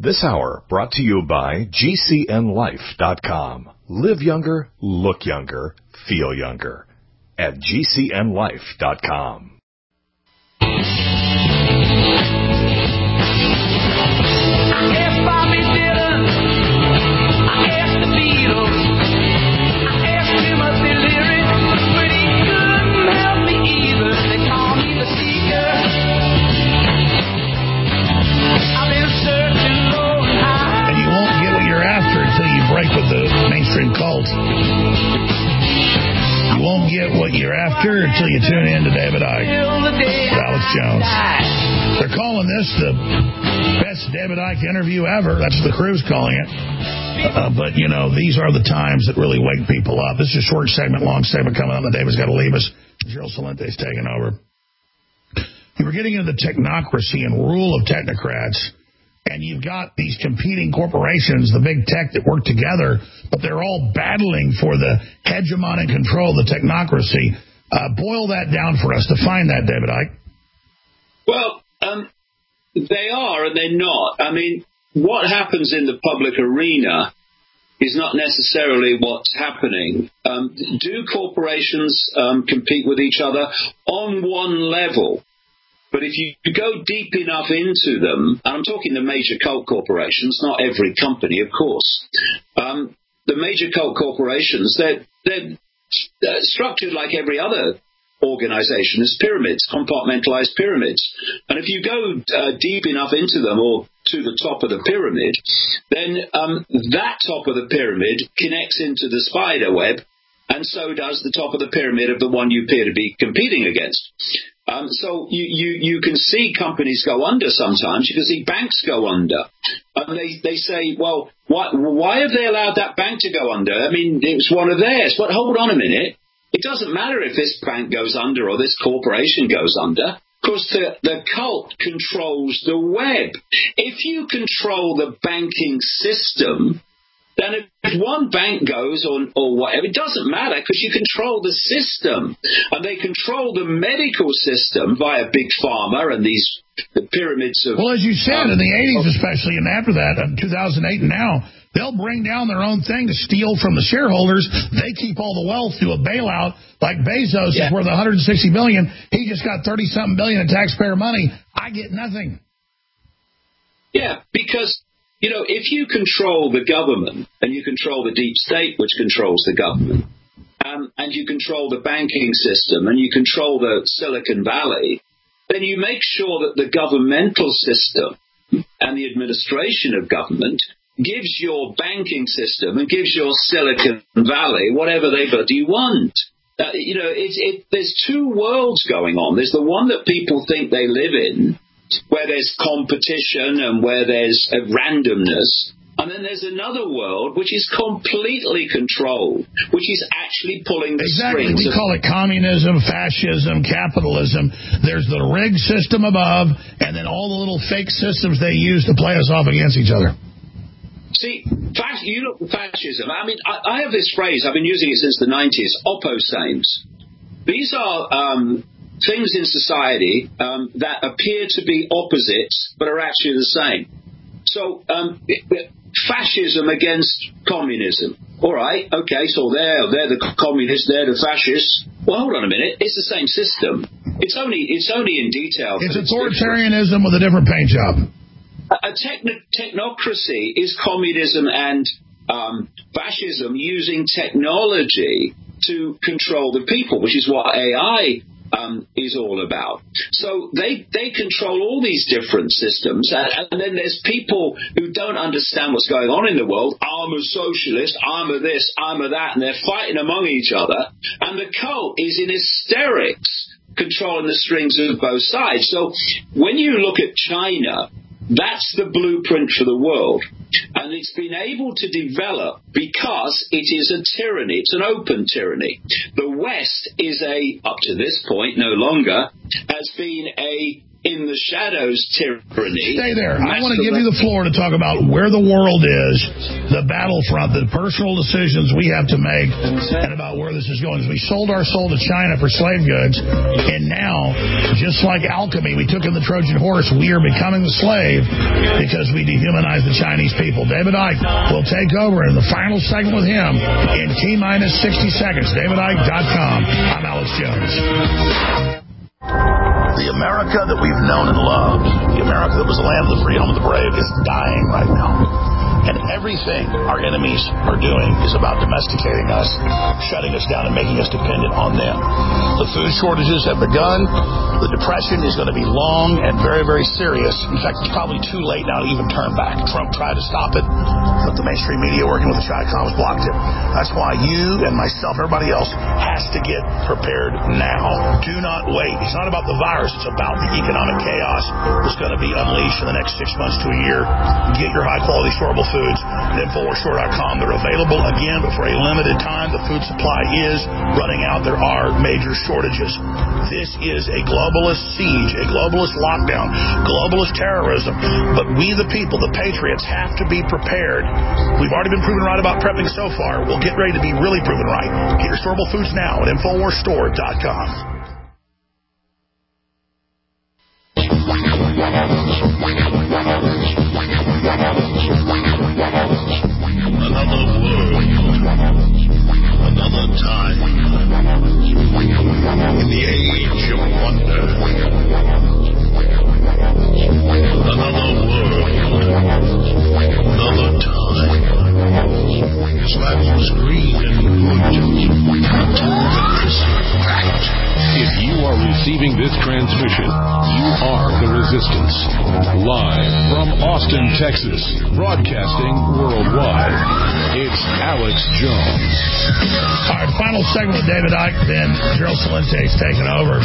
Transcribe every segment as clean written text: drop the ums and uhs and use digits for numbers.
This hour brought to you by GCNLife.com. Live younger, look younger, feel younger at GCNLife.com. Break with the mainstream cult. You won't get what you're after until you tune in to David Icke with Alex Jones. They're calling this the best David Icke interview ever. That's what the crew's calling it. But, you know, these are the times that really wake people up. This is a short segment, long segment coming up. David's got to leave us. Gerald Salente's taking over. You were getting into the technocracy and rule of technocrats. And you've got these competing corporations, the big tech that work together, but they're all battling for the hegemonic control of the technocracy. Boil that down for us. Define that, David Icke. Well, they are and they're not. I mean, what happens in the public arena is not necessarily what's happening. Do corporations compete with each other? On one level. But if you go deep enough into them, and I'm talking the major cult corporations, not every company, of course. The major cult corporations, they're structured like every other organization as pyramids, compartmentalized pyramids. And if you go deep enough into them or to the top of the pyramid, then that top of the pyramid connects into the spider web, and so does the top of the pyramid of the one you appear to be competing against. So you can see companies go under sometimes. You can see banks go under. And they say, well, why have they allowed that bank to go under? I mean, it was one of theirs. But hold on a minute. It doesn't matter if this bank goes under or this corporation goes under, because the cult controls the web. If you control the banking system, then if one bank goes or whatever, it doesn't matter because you control the system. And they control the medical system via Big Pharma and the pyramids of... Well, as you said, in the 80s especially, and after that, in 2008 and now, they'll bring down their own thing to steal from the shareholders. They keep all the wealth through a bailout. Like Bezos is worth $160 billion. He just got $30-something billion in taxpayer money. I get nothing. Yeah, because... You know, if you control the government and you control the deep state, which controls the government, and you control the banking system and you control the Silicon Valley, then you make sure that the governmental system and the administration of government gives your banking system and gives your Silicon Valley whatever they bloody want. You know, there's two worlds going on. There's the one that people think they live in, where there's competition and where there's a randomness. And then there's another world which is completely controlled, which is actually pulling the strings. We call it communism, fascism, capitalism. There's the rigged system above, and then all the little fake systems they use to play us off against each other. See, you look at fascism. I mean, I have this phrase, I've been using it since the 90s, opposames. These are... things in society that appear to be opposites but are actually the same. So fascism against communism. All right, okay, so they're the communists, they're the fascists. Well, hold on a minute. It's the same system. It's only in detail. It's authoritarianism with a different paint job. A technocracy is communism and fascism using technology to control the people, which is what AI is all about. So they control all these different systems, and then there's people who don't understand what's going on in the world. I'm a socialist, I'm a this, I'm a that, and they're fighting among each other, and the cult is in hysterics, controlling the strings of both sides. So when you look at China, that's the blueprint for the world. And it's been able to develop because it is a tyranny. It's an open tyranny. The West is up to this point, no longer, has been a in the shadows tyranny. Stay there. I want to give you the floor to talk about where the world is, the battlefront, the personal decisions we have to make, and about where this is going. We sold our soul to China for slave goods, and now, just like alchemy, we took in the Trojan horse, we are becoming the slave because we dehumanized the Chinese people. David Icke will take over in the final segment with him in T-minus 60 seconds. DavidIcke.com. I'm Alex Jones. The America that we've known and loved, the America that was the land of the free, home of the brave, is dying right now. And everything our enemies are doing is about domesticating us, shutting us down, and making us dependent on them. The food shortages have begun. The depression is going to be long and very, very serious. In fact, it's probably too late now to even turn back. Trump tried to stop it, but the mainstream media working with the Chi-Coms blocked it. That's why you and myself, everybody else, has to get prepared now. Do not wait. It's not about the virus. It's about the economic chaos that's going to be unleashed in the next 6 months to a year. Get your high-quality, storable foods at InfoWarsStore.com. They're available again, but for a limited time. The food supply is running out. There are major shortages. This is a globalist siege, a globalist lockdown, globalist terrorism. But we, the people, the patriots, have to be prepared. We've already been proven right about prepping so far. We'll get ready to be really proven right. Get your storable foods now at InfoWarsStore.com. Another world, another time, in the age of wonder. Another world, another time. His life was green and good until the Christmas fact. If you are receiving this transmission, you are the Resistance. Live from Austin, Texas, broadcasting worldwide, it's Alex Jones. All right, final segment with David Icke, then Gerald Celente's taking over.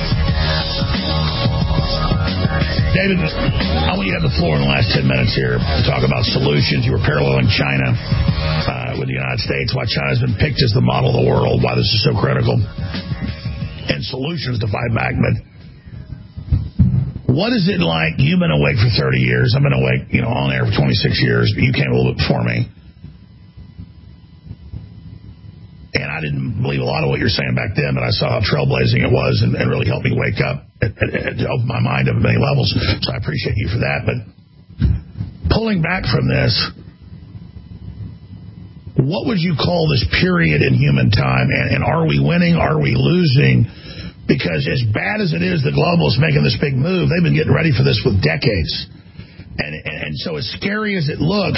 David, I want you to have the floor in the last 10 minutes here to talk about solutions. You were paralleling China with the United States, why China's been picked as the model of the world, why this is so critical, and solutions to fight back. But what is it like? You've been awake for 30 years. I've been awake, on air for 26 years, but you came a little bit before me. And I didn't believe a lot of what you're saying back then, but I saw how trailblazing it was and really helped me wake up to open my mind on many levels. So I appreciate you for that. But pulling back from this, what would you call this period in human time? And are we winning? Are we losing? Because as bad as it is, the globalists making this big move, they've been getting ready for this for decades. And so as scary as it looks,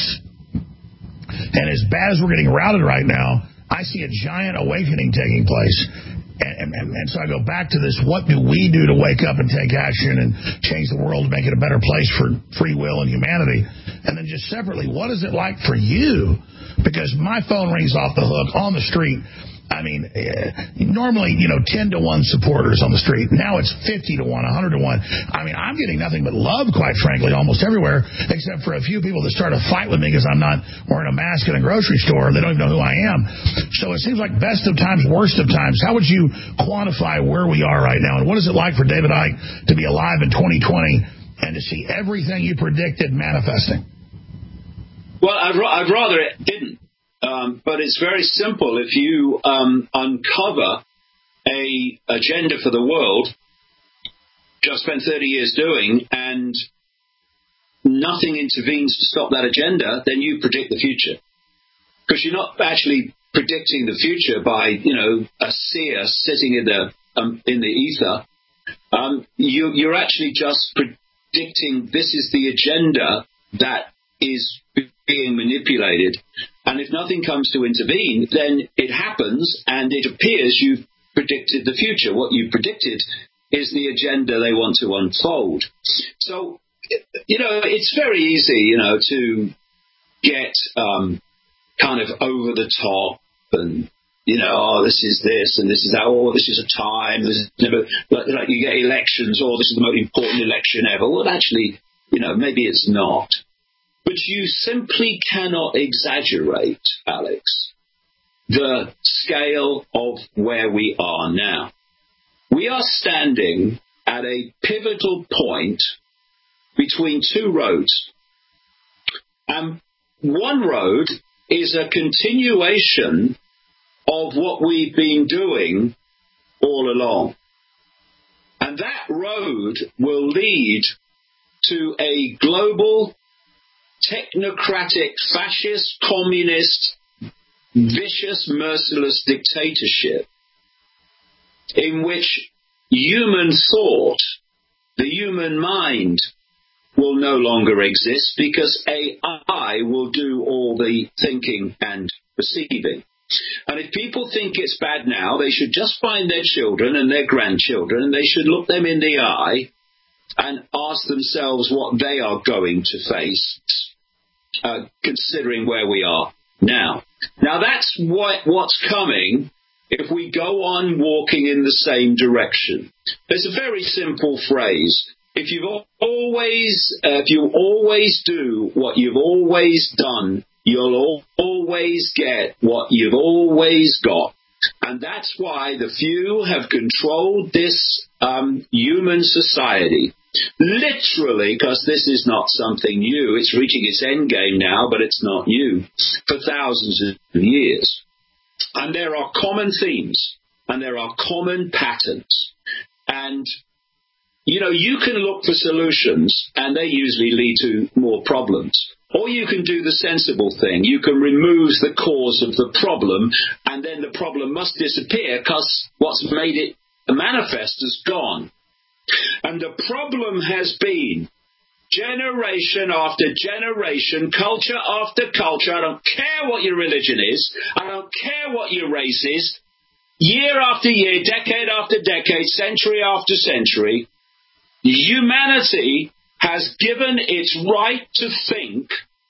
and as bad as we're getting routed right now, I see a giant awakening taking place. And so I go back to this, what do we do to wake up and take action and change the world to make it a better place for free will and humanity? And then just separately, what is it like for you? Because my phone rings off the hook on the street. I mean, normally, 10 to 1 supporters on the street. Now it's 50 to 1, 100 to 1. I mean, I'm getting nothing but love, quite frankly, almost everywhere, except for a few people that start a fight with me because I'm not wearing a mask in a grocery store. They don't even know who I am. So it seems like best of times, worst of times. How would you quantify where we are right now? And what is it like for David Icke to be alive in 2020 and to see everything you predicted manifesting? Well, I'd rather it didn't. But it's very simple. If you uncover a agenda for the world, just spent 30 years doing, and nothing intervenes to stop that agenda, then you predict the future. Because you're not actually predicting the future by, a seer sitting in the ether. You're actually just predicting this is the agenda that is being manipulated. And if nothing comes to intervene, then it happens, and it appears you've predicted the future. What you predicted is the agenda they want to unfold. So, it's very easy, to get kind of over the top and, this is this and this is that, this is a time, this is never, like you get elections, this is the most important election ever. Well, actually, maybe it's not. But you simply cannot exaggerate, Alex, the scale of where we are now. We are standing at a pivotal point between two roads. One road is a continuation of what we've been doing all along. And that road will lead to a global, technocratic, fascist, communist, vicious, merciless dictatorship in which human thought, the human mind, will no longer exist because AI will do all the thinking and perceiving. And if people think it's bad now, they should just find their children and their grandchildren, and they should look them in the eye and ask themselves what they are going to face, considering where we are now. Now, that's what's coming if we go on walking in the same direction. There's a very simple phrase. If you always do what you've always done, you'll always get what you've always got. And that's why the few have controlled this human society. Literally, because this is not something new. It's reaching its end game now, but it's not new. For thousands of years. And there are common themes. And there are common patterns. And you can look for solutions, and they usually lead to more problems. Or you can do the sensible thing. You can remove the cause of the problem, and then the problem must disappear because what's made it manifest is gone. And the problem has been generation after generation, culture after culture. I don't care what your religion is. I don't care what your race is. Year after year, decade after decade, century after century, humanity has given its right to think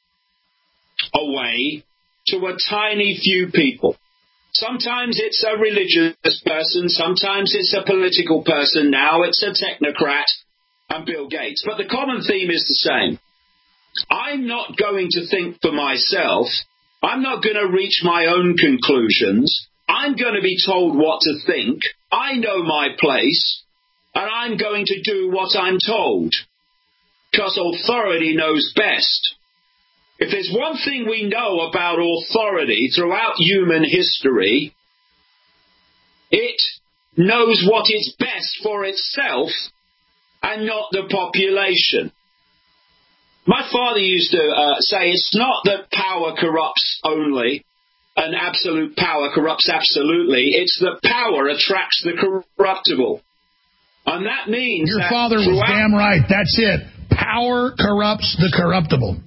away to a tiny few people. Sometimes it's a religious person, sometimes it's a political person, now it's a technocrat and Bill Gates. But the common theme is the same. I'm not going to think for myself. I'm not going to reach my own conclusions. I'm going to be told what to think. I know my place. And I'm going to do what I'm told, because authority knows best. If there's one thing we know about authority throughout human history, it knows what is best for itself and not the population. My father used to say it's not that power corrupts only, and absolute power corrupts absolutely. It's that power attracts the corruptible. And that means your father was damn right. That's it. Power corrupts the corruptible.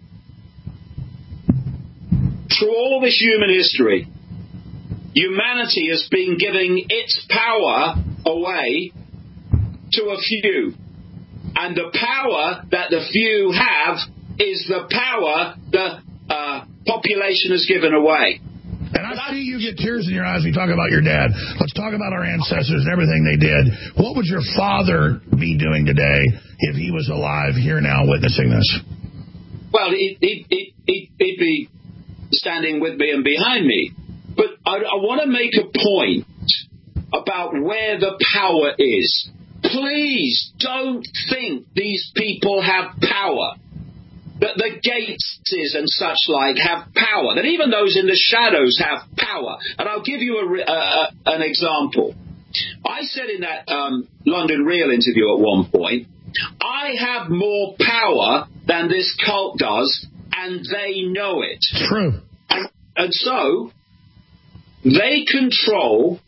Through all this human history, humanity has been giving its power away to a few. And the power that the few have is the power the population has given away. And I see you get tears in your eyes when you talk about your dad. Let's talk about our ancestors and everything they did. What would your father be doing today if he was alive here now witnessing this? Well, he'd be standing with me and behind me. But I want to make a point about where the power is. Please don't think these people have power. That the Gateses and such like have power, that even those in the shadows have power. And I'll give you an example. I said in that London Real interview at one point, I have more power than this cult does, and they know it. True. And so, they control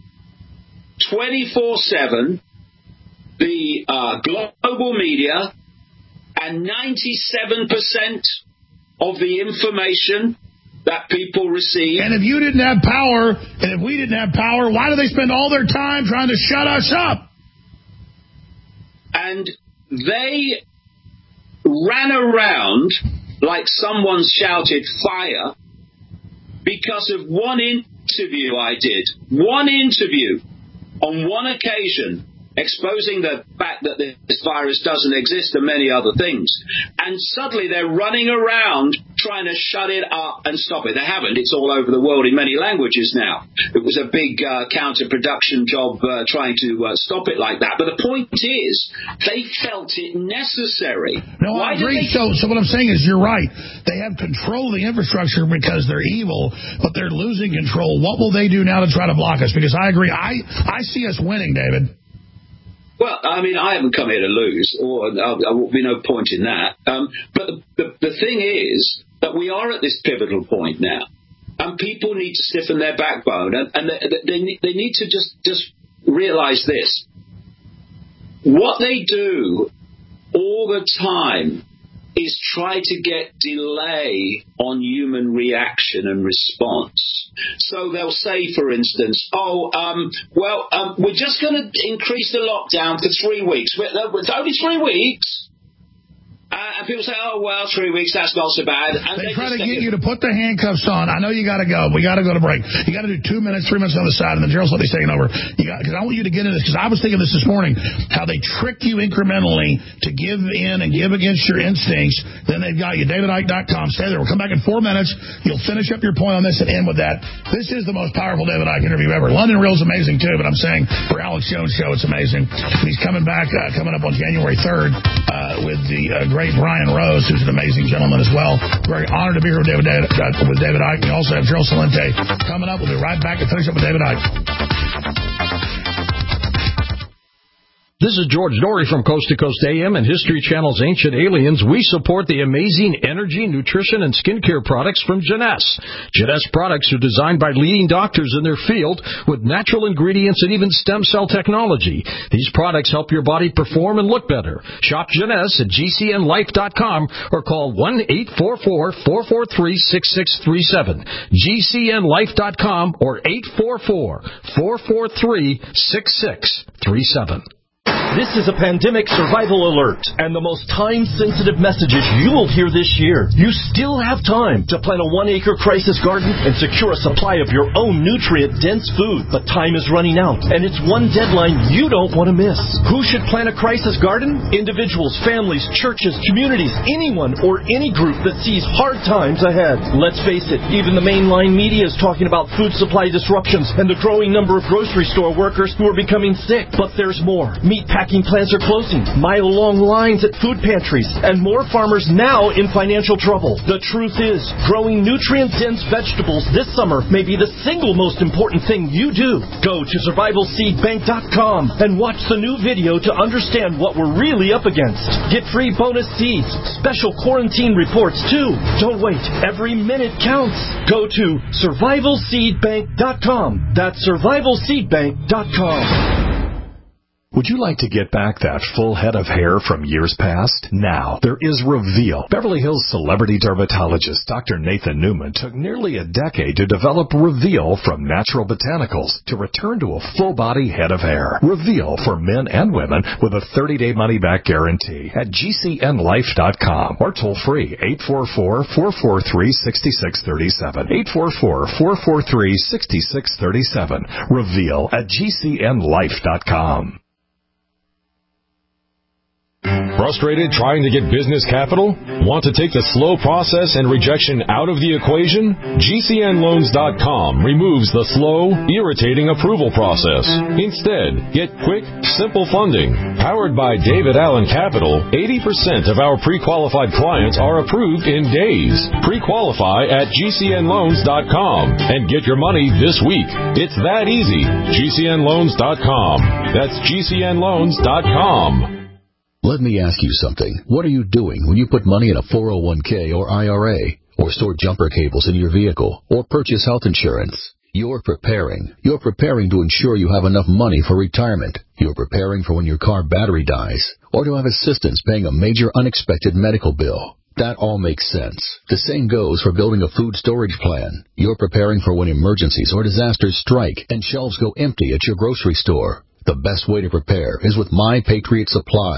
24/7 the global media, and 97% of the information that people receive. And if you didn't have power, and if we didn't have power, why do they spend all their time trying to shut us up? And they ran around like someone shouted fire because of one interview I did. One interview on one occasion, exposing the fact that this virus doesn't exist and many other things. And suddenly they're running around trying trying to shut it up and stop it. They haven't. It's all over the world in many languages now. It was a big counter-production job trying to stop it like that. But the point is, they felt it necessary. No, I agree. So what I'm saying is you're right. They have control of the infrastructure because they're evil, but they're losing control. What will they do now to try to block us? Because I agree. I see us winning, David. Well, I mean, I haven't come here to lose, or there will be no point in that. But the thing is that we are at this pivotal point now, and people need to stiffen their backbone, and they need to just realize this. What they do all the time is try to get delay on human reaction and response. So they'll say, for instance, we're just going to increase the lockdown for 3 weeks. It's only 3 weeks. And people say, 3 weweeks, that's not so bad. And they try to get you to put the handcuffs on. I know you got to go. We got to go to break. You got to do 2 minutes, 3 minutes on the side, and then Gerald's let me taking over. Because I want you to get into this, because I was thinking this morning, how they trick you incrementally to give in and give against your instincts. Then they've got you, DavidIke.com. Stay there. We'll come back in 4 minutes. You'll finish up your point on this and end with that. This is the most powerful David Icke interview ever. London Real's amazing, too, but I'm saying for Alex Jones' show, it's amazing. He's coming back, coming up on January 3rd with the great Brian Rose, who's an amazing gentleman as well. Very honored to be here with David Icke. We also have Gerald Celente coming up. We'll be right back to finish up with David Icke. This is George Dory from Coast to Coast AM and History Channel's Ancient Aliens. We support the amazing energy, nutrition, and skincare products from Jeunesse. Jeunesse products are designed by leading doctors in their field with natural ingredients and even stem cell technology. These products help your body perform and look better. Shop Jeunesse at GCNLife.com or call 1-844-443-6637. GCNLife.com or 844-443-6637. This is a pandemic survival alert, and the most time-sensitive messages you will hear this year. You still have time to plant a 1-acre crisis garden and secure a supply of your own nutrient-dense food. But time is running out, and it's one deadline you don't want to miss. Who should plant a crisis garden? Individuals, families, churches, communities, anyone or any group that sees hard times ahead. Let's face it, even the mainline media is talking about food supply disruptions and the growing number of grocery store workers who are becoming sick. But there's more. Meatpacking plants are closing, mile-long lines at food pantries, and more farmers now in financial trouble. The truth is, growing nutrient-dense vegetables this summer may be the single most important thing you do. Go to survivalseedbank.com and watch the new video to understand what we're really up against. Get free bonus seeds, special quarantine reports too. Don't wait. Every minute counts. Go to survivalseedbank.com. That's survivalseedbank.com. Would you like to get back that full head of hair from years past? Now, there is Reveal. Beverly Hills celebrity dermatologist Dr. Nathan Newman took nearly a decade to develop Reveal from natural botanicals to return to a full-body head of hair. Reveal for men and women with a 30-day money-back guarantee at GCNLife.com or toll-free 844-443-6637. 844-443-6637. Reveal at GCNLife.com. Frustrated trying to get business capital? Want to take the slow process and rejection out of the equation? GCNLoans.com removes the slow, irritating approval process. Instead, get quick, simple funding. Powered by David Allen Capital, 80% of our pre-qualified clients are approved in days. Pre-qualify at GCNLoans.com and get your money this week. It's that easy. GCNLoans.com. That's GCNLoans.com. Let me ask you something. What are you doing when you put money in a 401k or IRA, or store jumper cables in your vehicle, or purchase health insurance? You're preparing. You're preparing to ensure you have enough money for retirement. You're preparing for when your car battery dies, or to have assistance paying a major unexpected medical bill. That all makes sense. The same goes for building a food storage plan. You're preparing for when emergencies or disasters strike and shelves go empty at your grocery store. The best way to prepare is with My Patriot Supply.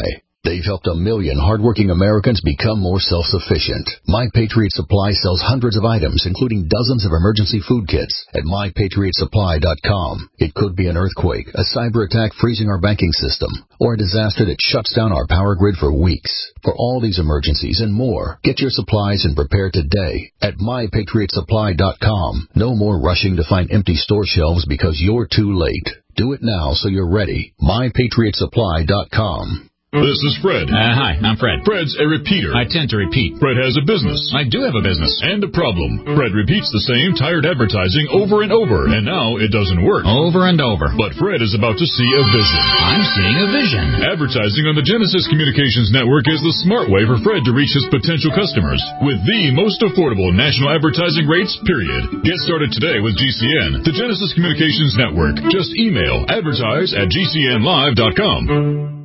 They've helped 1 million hardworking Americans become more self-sufficient. My Patriot Supply sells hundreds of items, including dozens of emergency food kits at MyPatriotSupply.com. It could be an earthquake, a cyber attack freezing our banking system, or a disaster that shuts down our power grid for weeks. For all these emergencies and more, get your supplies and prepare today at MyPatriotSupply.com. No more rushing to find empty store shelves because you're too late. Do it now so you're ready. MyPatriotSupply.com. This is Fred. Hi, I'm Fred. Fred's a repeater. I tend to repeat. Fred has a business. I do have a business. And a problem. Fred repeats the same tired advertising over and over, and now it doesn't work. Over and over. But Fred is about to see a vision. I'm seeing a vision. Advertising on the Genesis Communications Network is the smart way for Fred to reach his potential customers with the most affordable national advertising rates, period. Get started today with GCN, the Genesis Communications Network. Just email advertise@gcnlive.com.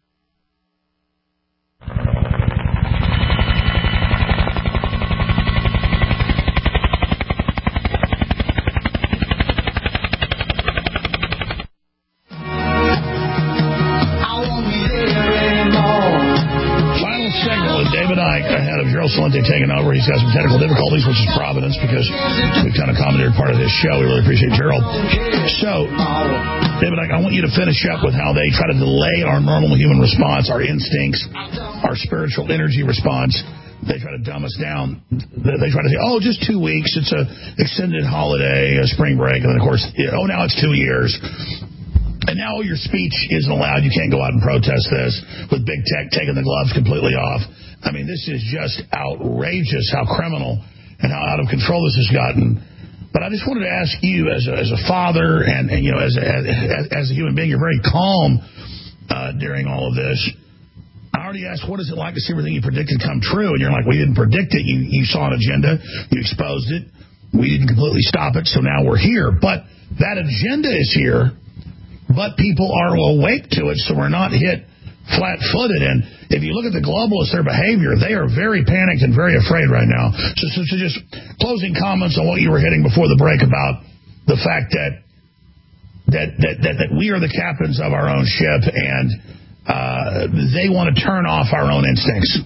Salente taking over. He's got some technical difficulties, which is Providence, because we've kind of commandeered part of his show. We really appreciate Gerald. So, David, I want you to finish up with how they try to delay our normal human response, our instincts, our spiritual energy response. They try to dumb us down. They try to say, oh, just 2 weeks. It's a extended holiday, a spring break. And then, of course, now it's 2 years. And now your speech isn't allowed. You can't go out and protest this with big tech taking the gloves completely off. I mean, this is just outrageous how criminal and how out of control this has gotten. But I just wanted to ask you, as a father and you know, as a human being, you're very calm during all of this. I already asked, what is it like to see everything you predicted come true? And you're like, we didn't predict it. You saw an agenda. You exposed it. We didn't completely stop it, so now we're here. But that agenda is here, but people are awake to it, so we're not hit flat-footed. And if you look at the globalists, their behavior, they are very panicked and very afraid right now. So just closing comments on what you were hitting before the break about the fact that we are the captains of our own ship, and they want to turn off our own instincts.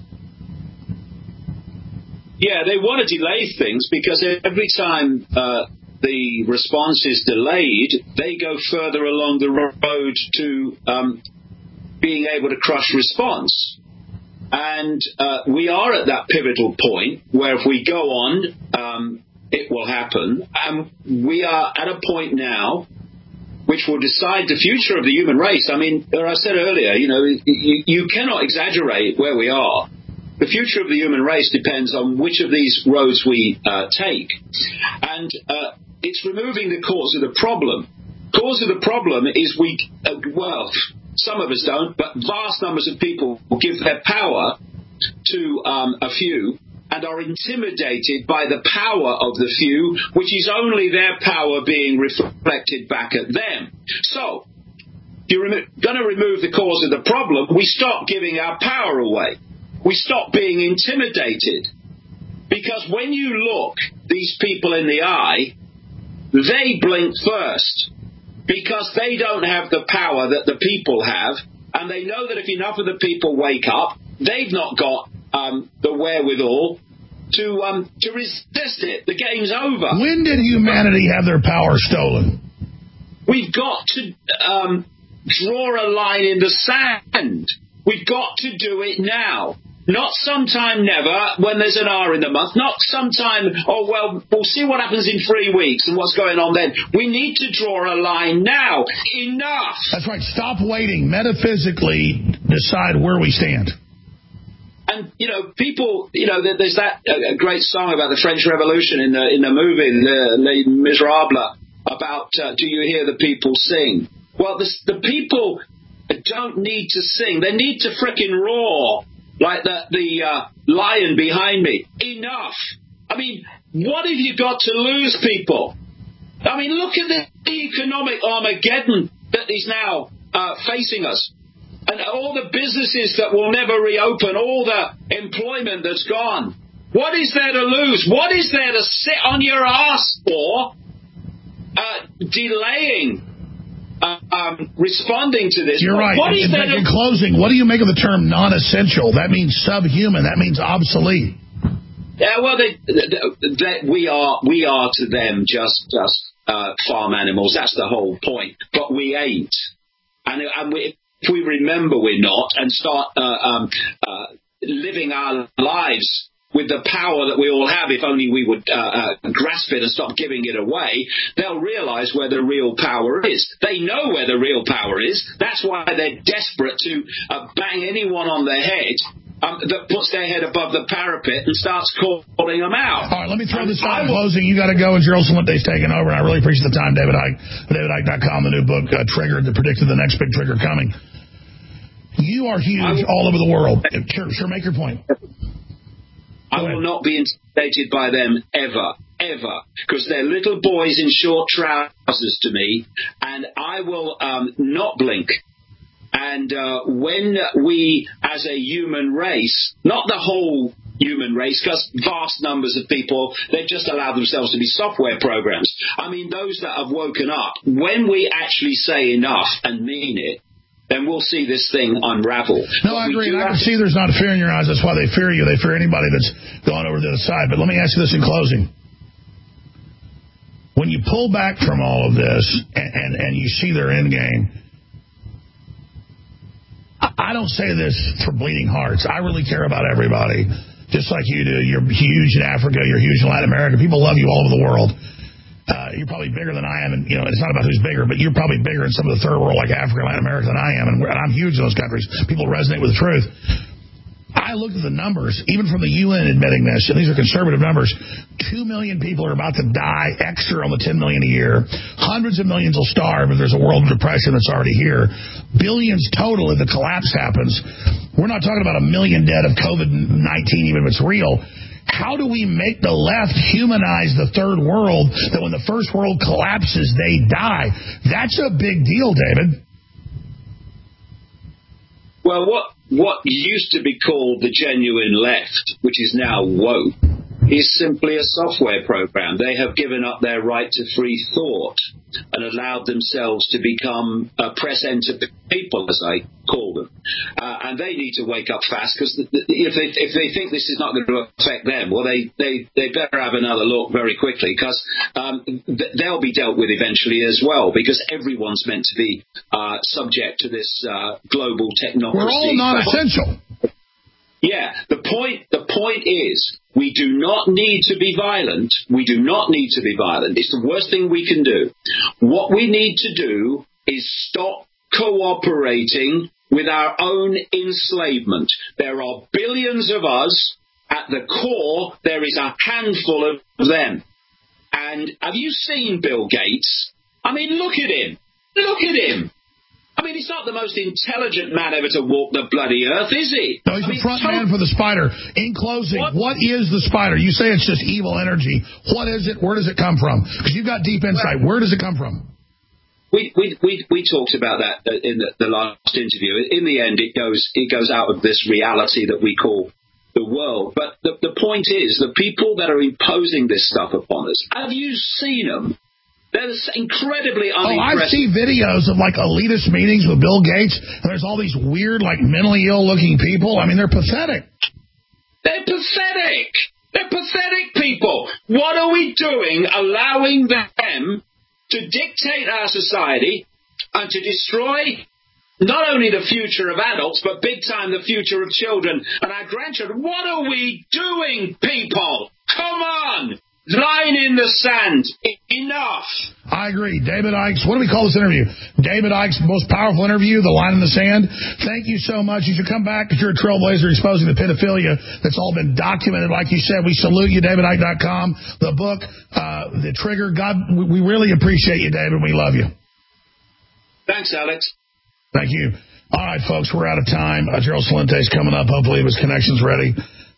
Yeah, they want to delay things because every time the response is delayed, they go further along the road to being able to crush response. And we are at that pivotal point where if we go on, it will happen. And we are at a point now which will decide the future of the human race. I mean, as I said earlier, you cannot exaggerate where we are. The future of the human race depends on which of these roads we take. And it's removing the cause of the problem. Cause of the problem is some of us don't, but vast numbers of people will give their power to a few and are intimidated by the power of the few, which is only their power being reflected back at them. So, if you're going to remove the cause of the problem, we stop giving our power away. We stop being intimidated. Because when you look these people in the eye, they blink first. Because they don't have the power that the people have, and they know that if enough of the people wake up, they've not got the wherewithal to resist it. The game's over. When did humanity have their power stolen? We've got to draw a line in the sand. We've got to do it now. Not sometime never, when there's an R in the month. Not sometime, we'll see what happens in 3 weeks and what's going on then. We need to draw a line now. Enough. That's right. Stop waiting. Metaphysically decide where we stand. And, people, there's that great song about the French Revolution in the movie, Les Miserables, about do you hear the people sing? Well, the people don't need to sing. They need to frickin' roar. Like the lion behind me. Enough. I mean, what have you got to lose, people? I mean, look at the economic Armageddon that is now facing us. And all the businesses that will never reopen, all the employment that's gone. What is there to lose? What is there to sit on your ass for? Delaying responding to this. You're right. In closing, what do you make of the term non-essential? That means subhuman. That means obsolete. Yeah, well, we are to them just farm animals. That's the whole point. But we ain't. And if we remember we're not and start living our lives with the power that we all have, if only we would grasp it and stop giving it away, they'll realize where the real power is. They know where the real power is. That's why they're desperate to bang anyone on the head that puts their head above the parapet and starts calling them out. All right, let me throw this out in closing. You got to go, and Gerald Celente's taking over, and I really appreciate the time, David Icke. DavidIcke.com, the new book, Trigger, that predicted the next big trigger coming. You are huge all over the world. Sure, make your point. I will not be intimidated by them ever, because they're little boys in short trousers to me, and I will not blink. And when we, as a human race, not the whole human race, because vast numbers of people, they've just allowed themselves to be software programs. I mean, those that have woken up, when we actually say enough and mean it, then we'll see this thing unravel. No, I agree. I can see there's not fear in your eyes. That's why they fear you. They fear anybody that's gone over to the other side. But let me ask you this in closing. When you pull back from all of this and you see their end game, I don't say this for bleeding hearts. I really care about everybody, just like you do. You're huge in Africa. You're huge in Latin America. People love you all over the world. You're probably bigger than I am, and it's not about who's bigger, but you're probably bigger in some of the third world like Africa and Latin America than I am, and I'm huge in those countries. People resonate with the truth. I looked at the numbers, even from the UN admitting this, and these are conservative numbers. 2 million people are about to die extra on the 10 million a year. Hundreds of millions will starve if there's a world depression that's already here. Billions total if the collapse happens. We're not talking about 1 million dead of COVID-19, even if it's real. How do we make the left humanize the third world that when the first world collapses, they die? That's a big deal, David. Well, what used to be called the genuine left, which is now woke, is simply a software program. They have given up their right to free thought and allowed themselves to become press enter people, as I call them. And they need to wake up fast, because if they think this is not going to affect them, well, they better have another look very quickly, because they'll be dealt with eventually as well, because everyone's meant to be subject to this global technocracy. We're all non-essential. Yeah, the point is, we do not need to be violent. We do not need to be violent. It's the worst thing we can do. What we need to do is stop cooperating with our own enslavement. There are billions of us. At the core, there is a handful of them. And have you seen Bill Gates? I mean, look at him. Look at him. I mean, he's not the most intelligent man ever to walk the bloody earth, is he? No, he's the front man for the spider. In closing, what is the spider? You say it's just evil energy. What is it? Where does it come from? Because you've got deep insight. Where does it come from? We talked about that in the last interview. In the end, it goes out of this reality that we call the world. But the point is, the people that are imposing this stuff upon us, have you seen them? They're incredibly unimpressive. I see videos of elitist meetings with Bill Gates, and there's all these weird, mentally ill-looking people. I mean, they're pathetic. They're pathetic. They're pathetic people. What are we doing allowing them to dictate our society and to destroy not only the future of adults, but big time the future of children and our grandchildren? What are we doing, people? Come on! Line in the sand. Enough. I agree. David Icke's, what do we call this interview? David Icke's most powerful interview, The Line in the Sand. Thank you so much. You should come back because you're a trailblazer exposing the pedophilia that's all been documented. Like you said, we salute you, DavidIcke.com. The book, The Trigger. God, we really appreciate you, David. We love you. Thanks, Alex. Thank you. All right, folks, we're out of time. Gerald Celente's coming up. Hopefully his connection's ready.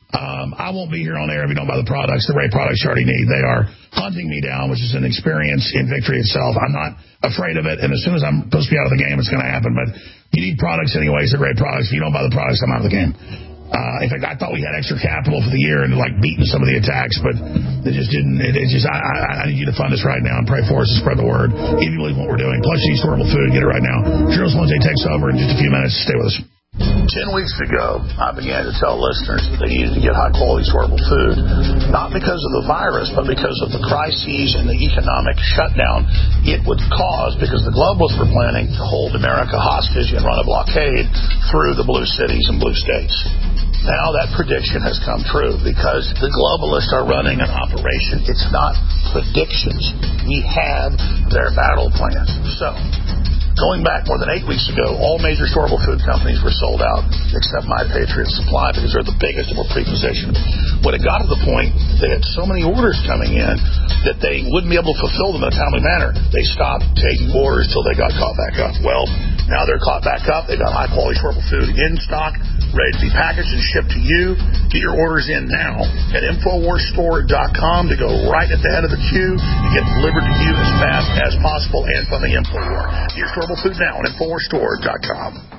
I won't be here on air if you don't buy the products, the great products you already need. They are hunting me down, which is an experience in victory itself. I'm not afraid of it, and as soon as I'm supposed to be out of the game, it's going to happen. But you need products anyways, the great products. If you don't buy the products, I'm out of the game. In fact, I thought we had extra capital for the year and like beating some of the attacks, but it just didn't. I need you to fund us right now and pray for us and spread the word. If you believe what we're doing, plus you need storable food, get it right now. Gerald Celente takes over in just a few minutes. Stay with us. 10 weeks ago, I began to tell listeners that they needed to get high-quality, storable food, not because of the virus, but because of the crises and the economic shutdown it would cause, because the globalists were planning to hold America hostage and run a blockade through the blue cities and blue states. Now that prediction has come true because the globalists are running an operation. It's not predictions. We have their battle plans. So, going back more than 8 weeks ago, all major storable food companies were sold out, except My Patriot Supply, because they're the biggest and were pre-positioned. When it got to the point they had so many orders coming in that they wouldn't be able to fulfill them in a timely manner, they stopped taking orders till they got caught back up. Well, now they're caught back up. They've got high-quality storable food in stock, ready to be packaged and shipped to you. Get your orders in now at InfoWarsStore.com to go right at the head of the queue and get delivered to you as fast as possible and from the InfoWar. Get your storable food now at InfoWarsStore.com.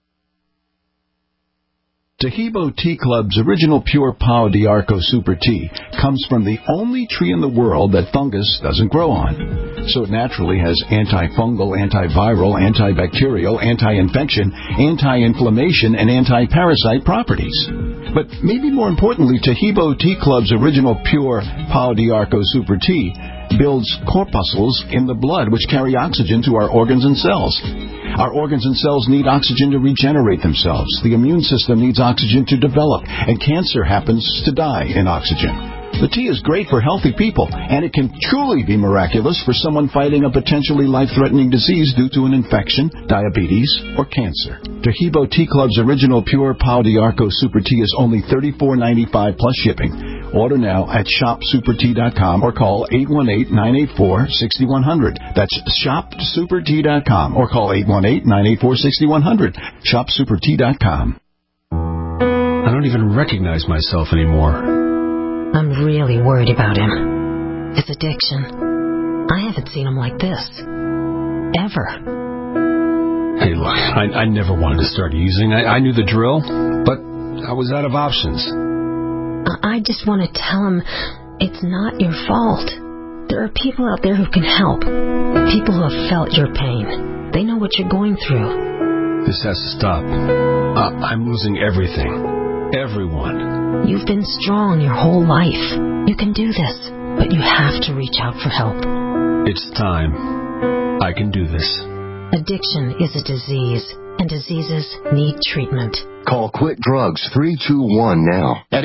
Taheebo Tea Club's original pure Pau d'Arco Super Tea comes from the only tree in the world that fungus doesn't grow on. So it naturally has antifungal, antiviral, antibacterial, anti-infection, anti-inflammation, and anti-parasite properties. But maybe more importantly, Taheebo Tea Club's original pure Pau d'Arco Super Tea builds corpuscles in the blood which carry oxygen to our organs and cells. Our organs and cells need oxygen to regenerate themselves. The immune system needs oxygen to develop, and cancer happens to die in oxygen. The tea is great for healthy people, and it can truly be miraculous for someone fighting a potentially life-threatening disease due to an infection, diabetes, or cancer. Taheebo Tea Club's original pure Pau d'Arco Super Tea is only $34.95 plus shipping. Order now at shopsupertea.com or call 818-984-6100. That's shopsupertea.com or call 818-984-6100. Shopsupertea.com. I don't even recognize myself anymore. I'm really worried about him. His addiction. I haven't seen him like this. Ever. Hey, look, I never wanted to start using. I knew the drill, but I was out of options. I just want to tell him it's not your fault. There are people out there who can help. People who have felt your pain. They know what you're going through. This has to stop. I'm losing everything. Everyone. You've been strong your whole life. You can do this, but you have to reach out for help. It's time. I can do this. Addiction is a disease, and diseases need treatment. Call Quit Drugs 321 now at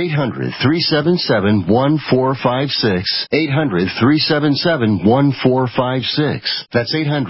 800-377-1456. 800-377-1456. That's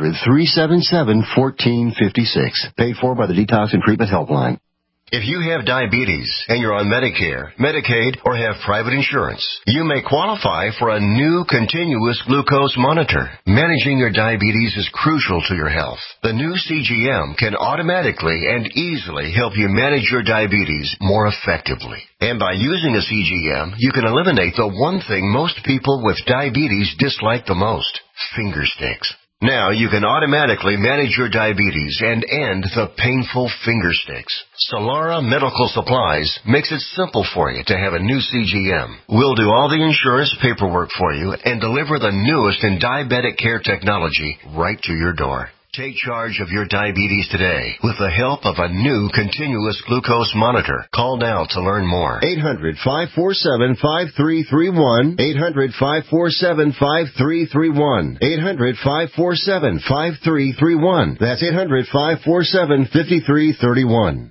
800-377-1456. Paid for by the Detox and Treatment Helpline. If you have diabetes and you're on Medicare, Medicaid, or have private insurance, you may qualify for a new continuous glucose monitor. Managing your diabetes is crucial to your health. The new CGM can automatically and easily help you manage your diabetes more effectively. And by using a CGM, you can eliminate the one thing most people with diabetes dislike the most: finger sticks. Now you can automatically manage your diabetes and end the painful finger sticks. Solara Medical Supplies makes it simple for you to have a new CGM. We'll do all the insurance paperwork for you and deliver the newest in diabetic care technology right to your door. Take charge of your diabetes today with the help of a new continuous glucose monitor. Call now to learn more. 800-547-5331. 800-547-5331. 800-547-5331. That's 800-547-5331.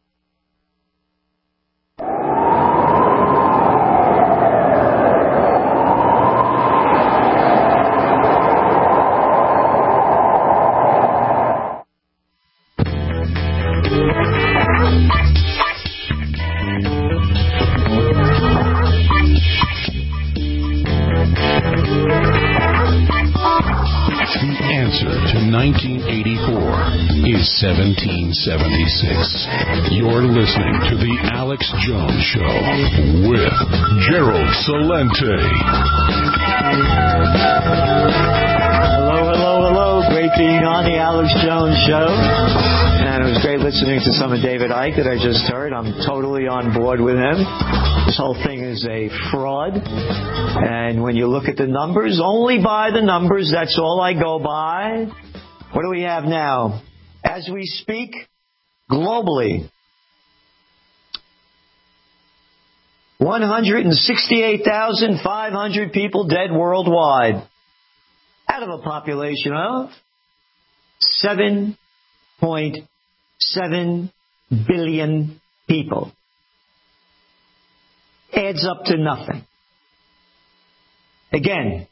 Is 1776. You're listening to The Alex Jones Show with Gerald Celente. Hello. Great being on The Alex Jones Show. And And it was great listening to some of David Icke that I just heard. I'm totally on board with him. This whole thing is a fraud. And when you look at the numbers, only by the numbers, that's all I go by. What do we have now? As we speak, globally, 168,500 people dead worldwide, out of a population of 7.7 billion people. Adds up to nothing. Again,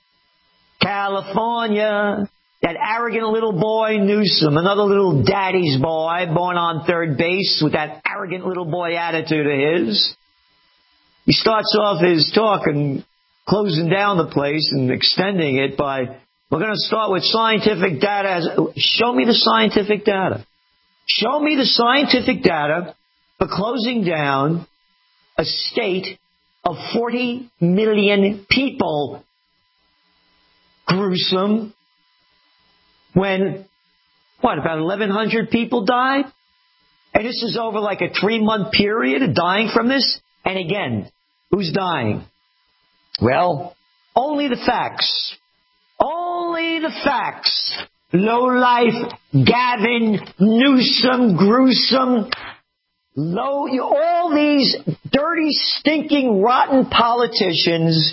California, that arrogant little boy Newsom, another little daddy's boy born on third base with that arrogant little boy attitude of his. He starts off his talk and closing down the place and extending it by, we're going to start with scientific data. Show me the scientific data. Show me the scientific data for closing down a state of 40 million people. Gruesome. When, about 1,100 people died? And this is over like a 3-month period of dying from this? And again, who's dying? Well, only the facts. Only the facts. Lowlife, Gavin, Newsom, gruesome, all these dirty, stinking, rotten politicians.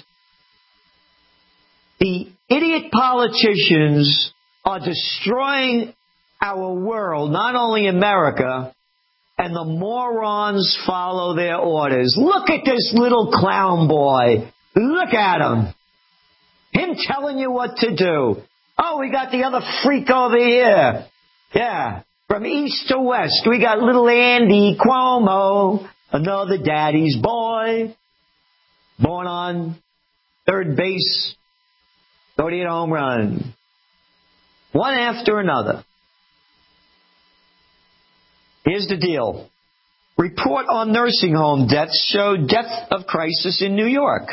The idiot politicians are destroying our world, not only America, and the morons follow their orders. Look at this little clown boy. Look at him. Him telling you what to do. Oh, we got the other freak over here. Yeah, from east to west, we got little Andy Cuomo, another daddy's boy, born on third base, 38 home run. One after another. Here's the deal. Report on nursing home deaths showed depth of crisis in New York.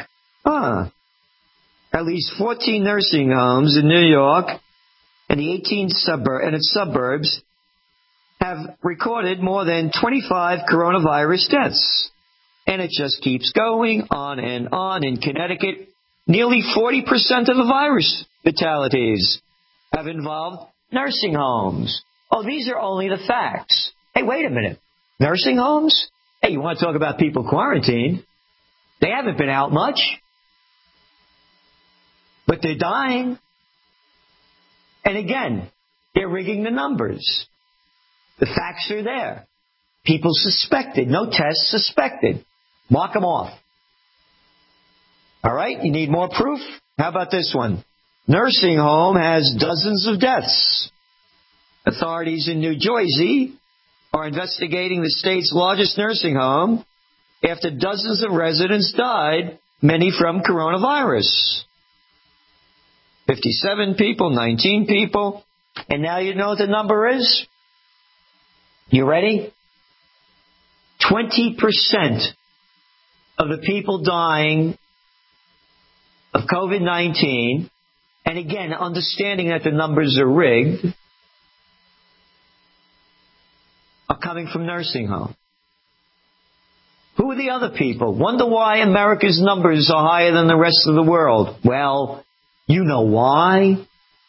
At least 14 nursing homes in New York and the 18 its suburbs have recorded more than 25 coronavirus deaths. And it just keeps going on and on. In Connecticut, nearly 40% of the virus fatalities have involved nursing homes. Oh, these are only the facts. Hey, wait a minute. Nursing homes? Hey, you want to talk about people quarantined? They haven't been out much. But they're dying. And again, they're rigging the numbers. The facts are there. People suspected. No tests suspected. Mark them off. All right? You need more proof? How about this one? Nursing home has dozens of deaths. Authorities in New Jersey are investigating the state's largest nursing home after dozens of residents died, many from coronavirus. 57 people, 19 people, and now you know what the number is? You ready? 20% of the people dying of COVID-19, and again, understanding that the numbers are rigged, are coming from nursing home. Who are the other people? Wonder why America's numbers are higher than the rest of the world. Well, you know why.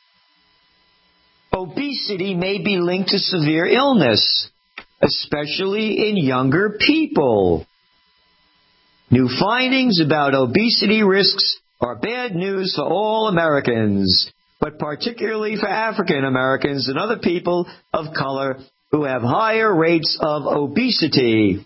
Obesity may be linked to severe illness, especially in younger people. New findings about obesity risks are bad news for all Americans, but particularly for African Americans and other people of color who have higher rates of obesity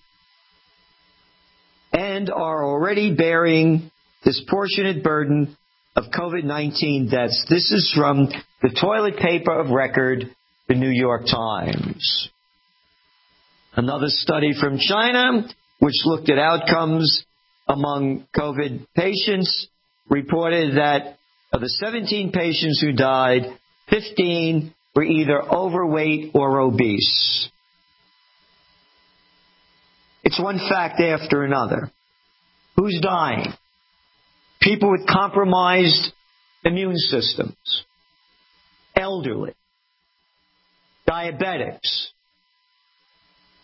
and are already bearing disproportionate burden of COVID-19 deaths. This is from the toilet paper of record, the New York Times. Another study from China, which looked at outcomes among COVID patients, reported that of the 17 patients who died, 15 were either overweight or obese. It's one fact after another. Who's dying? People with compromised immune systems, elderly, diabetics,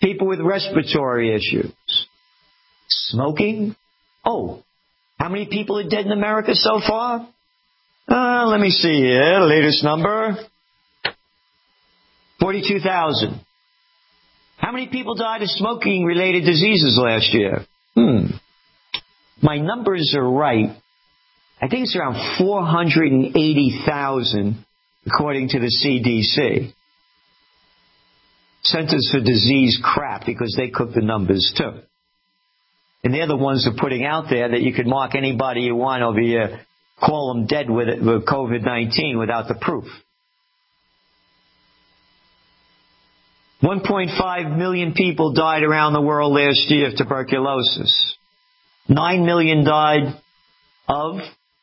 people with respiratory issues. Smoking? Oh, how many people are dead in America so far? Let me see here. Latest number. 42,000. How many people died of smoking-related diseases last year? My numbers are right. I think it's around 480,000, according to the CDC. Centers for Disease crap, because they cook the numbers too. And they're the ones who are putting out there that you could mark anybody you want over here, call them dead with COVID-19 without the proof. 1.5 million people died around the world last year of tuberculosis. 9 million died of,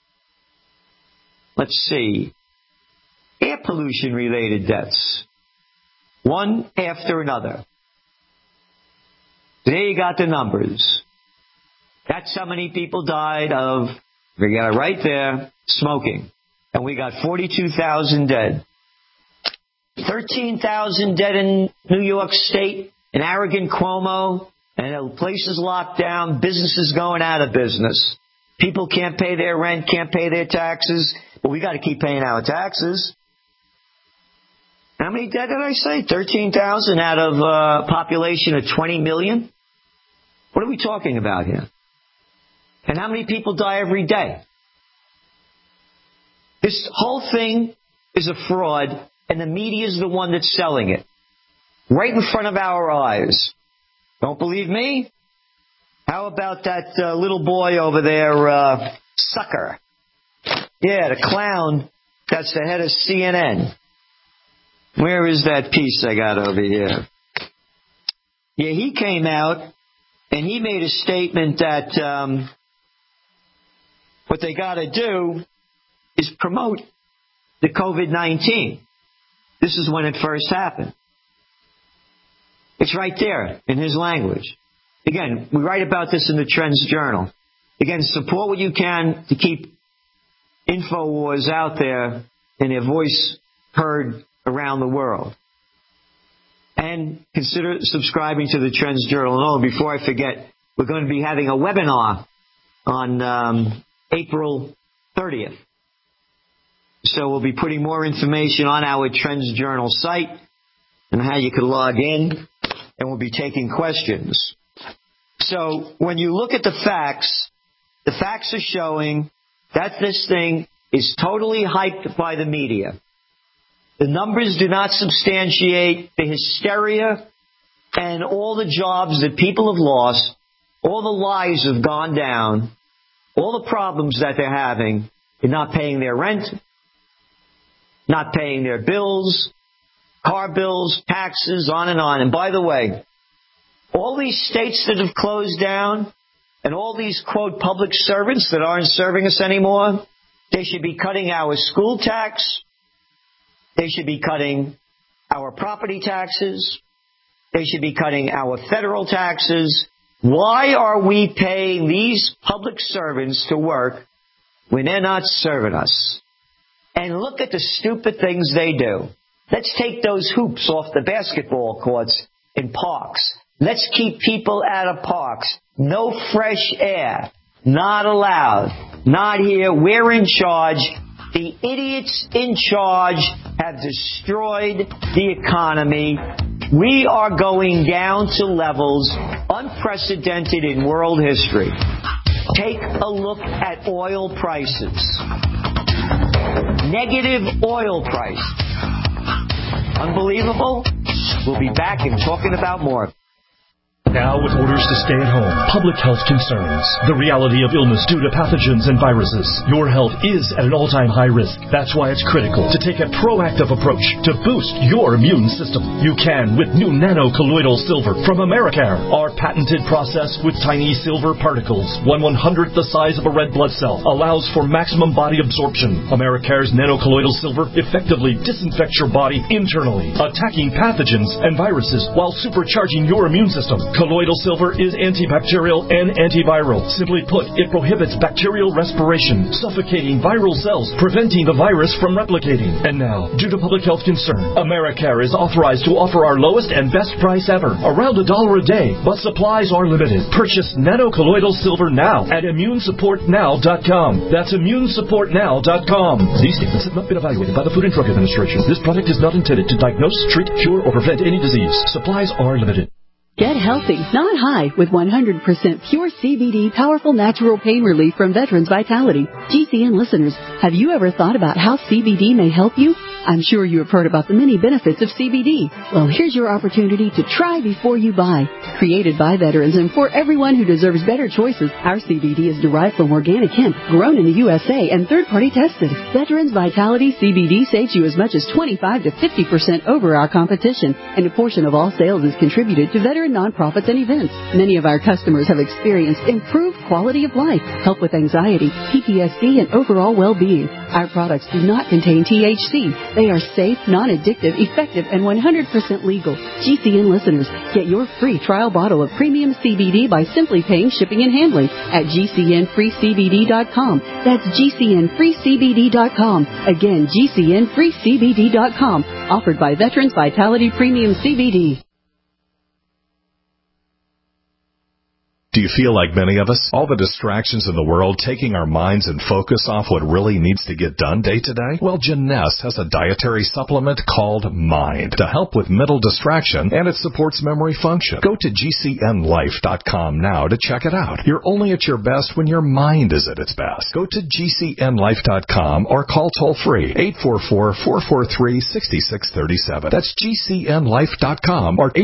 air pollution-related deaths. One after another. There you got the numbers. That's how many people died of, we got it right there, smoking. And we got 42,000 dead. 13,000 dead in New York State, in arrogant Cuomo, and places locked down, businesses going out of business. People can't pay their rent, can't pay their taxes, but we got to keep paying our taxes. How many dead did I say? 13,000 out of a population of 20 million? What are we talking about here? And how many people die every day? This whole thing is a fraud, and the media is the one that's selling it. Right in front of our eyes. Don't believe me? How about that little boy over there, Sucker? Yeah, the clown that's the head of CNN. Where is that piece I got over here? Yeah, he came out and he made a statement that what they got to do is promote the COVID-19. This is when it first happened. It's right there in his language. Again, we write about this in the Trends Journal. Again, support what you can to keep InfoWars out there and their voice heard around the world. And consider subscribing to the Trends Journal. Oh, before I forget, we're going to be having a webinar on April 30th. So we'll be putting more information on our Trends Journal site and how you can log in, and we'll be taking questions. So when you look at the facts are showing that this thing is totally hyped by the media. The numbers do not substantiate the hysteria and all the jobs that people have lost, all the lies have gone down, all the problems that they're having in not paying their rent, not paying their bills, car bills, taxes, on and on. And by the way, all these states that have closed down and all these, quote, public servants that aren't serving us anymore, they should be cutting our school tax. They should be cutting our property taxes. They should be cutting our federal taxes. Why are we paying these public servants to work when they're not serving us? And look at the stupid things they do. Let's take those hoops off the basketball courts in parks. Let's keep people out of parks. No fresh air. Not allowed. Not here. We're in charge. The idiots in charge have destroyed the economy. We are going down to levels unprecedented in world history. Take a look at oil prices. Negative oil price. Unbelievable? We'll be back and talking about more. Now with orders to stay at home, public health concerns, the reality of illness due to pathogens and viruses, your health is at an all-time high risk. That's why it's critical to take a proactive approach to boost your immune system. You can with new nano-colloidal silver from Americare, our patented process with tiny silver particles, 1/100th the size of a red blood cell, allows for maximum body absorption. Americare's nano-colloidal silver effectively disinfects your body internally, attacking pathogens and viruses while supercharging your immune system. Colloidal silver is antibacterial and antiviral. Simply put, it prohibits bacterial respiration, suffocating viral cells, preventing the virus from replicating. And now, due to public health concern, Americare is authorized to offer our lowest and best price ever, around $1 a day, but supplies are limited. Purchase nanocolloidal silver now at immunesupportnow.com. That's immunesupportnow.com. These statements have not been evaluated by the Food and Drug Administration. This product is not intended to diagnose, treat, cure, or prevent any disease. Supplies are limited. Get healthy, not high, with 100% pure CBD powerful natural pain relief from Veterans Vitality. GCN listeners, have you ever thought about how CBD may help you? I'm sure you have heard about the many benefits of CBD. Well, here's your opportunity to try before you buy. Created by veterans and for everyone who deserves better choices, our CBD is derived from organic hemp, grown in the USA and third-party tested. Veterans Vitality CBD saves you as much as 25 to 50% over our competition, and a portion of all sales is contributed to veteran nonprofits and events. Many of our customers have experienced improved quality of life, help with anxiety, PTSD, and overall well-being. Our products do not contain THC. They are safe, non-addictive, effective, and 100% legal. GCN listeners, get your free trial bottle of premium CBD by simply paying shipping and handling at GCNFreeCBD.com. That's GCNFreeCBD.com. Again, GCNFreeCBD.com. Offered by Veterans Vitality Premium CBD. Do you feel like many of us? All the distractions in the world taking our minds and focus off what really needs to get done day to day? Well, Jeunesse has a dietary supplement called Mind to help with mental distraction, and it supports memory function. Go to GCNLife.com now to check it out. You're only at your best when your mind is at its best. Go to GCNLife.com or call toll-free 844-443-6637. That's GCNLife.com or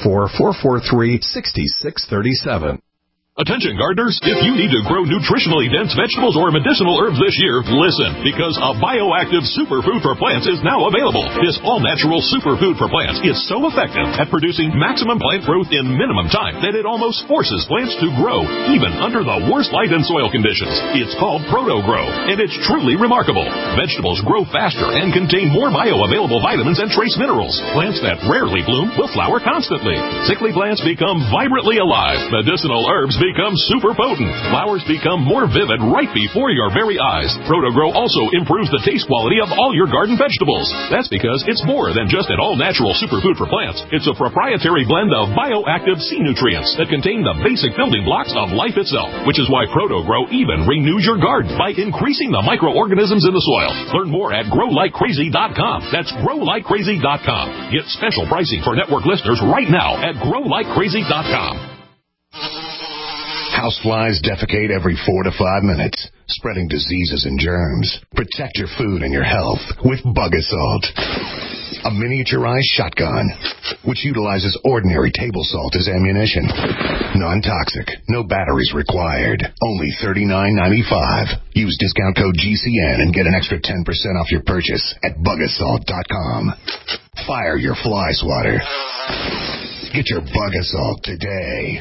844-443-6637. Attention gardeners, if you need to grow nutritionally dense vegetables or medicinal herbs this year, listen, because a bioactive superfood for plants is now available. This all-natural superfood for plants is so effective at producing maximum plant growth in minimum time that it almost forces plants to grow, even under the worst light and soil conditions. It's called Proto-Grow, and it's truly remarkable. Vegetables grow faster and contain more bioavailable vitamins and trace minerals. Plants that rarely bloom will flower constantly. Sickly plants become vibrantly alive. Medicinal herbs become super potent. Flowers become more vivid right before your very eyes. Proto-Grow also improves the taste quality of all your garden vegetables. That's because it's more than just an all-natural superfood for plants. It's a proprietary blend of bioactive sea nutrients that contain the basic building blocks of life itself, which is why Proto-Grow even renews your garden by increasing the microorganisms in the soil. Learn more at growlikecrazy.com. That's growlikecrazy.com. Get special pricing for network listeners right now at growlikecrazy.com. Houseflies defecate every 4 to 5 minutes, spreading diseases and germs. Protect your food and your health with Bug-A-Salt, a miniaturized shotgun, which utilizes ordinary table salt as ammunition. Non-toxic, no batteries required. Only $39.95. Use discount code GCN and get an extra 10% off your purchase at Bug-A-Salt.com. Fire your fly swatter. Get your Bug-A-Salt today.